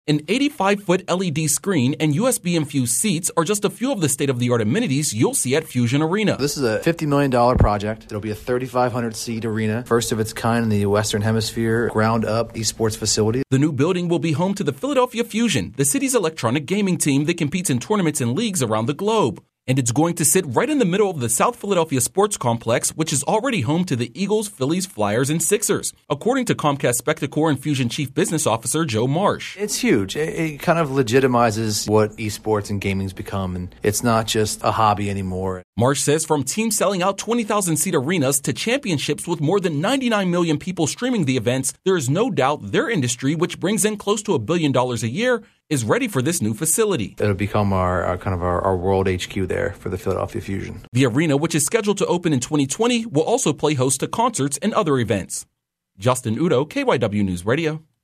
An 85-foot LED screen and USB-infused seats are just a few of the state-of-the-art amenities you'll see at Fusion Arena. This is a $50 million project. It'll be a 3,500-seat arena, first of its kind in the Western Hemisphere, ground-up esports facility. The new building will be home to the Philadelphia Fusion, the city's electronic gaming team that competes in tournaments and leagues around the globe. And it's going to sit right in the middle of the South Philadelphia Sports Complex, which is already home to the Eagles, Phillies, Flyers, and Sixers, according to Comcast Spectacor and Fusion Chief Business Officer Joe Marsh. It's huge. It kind of legitimizes what esports and gaming's become, and it's not just a hobby anymore. Marsh says from teams selling out 20,000-seat arenas to championships with more than 99 million people streaming the events, there is no doubt their industry, which brings in close to $1 billion a year, is ready for this new facility. It'll become our world HQ there for the Philadelphia Fusion. The arena, which is scheduled to open in 2020, will also play host to concerts and other events. Justin Udo, KYW News Radio.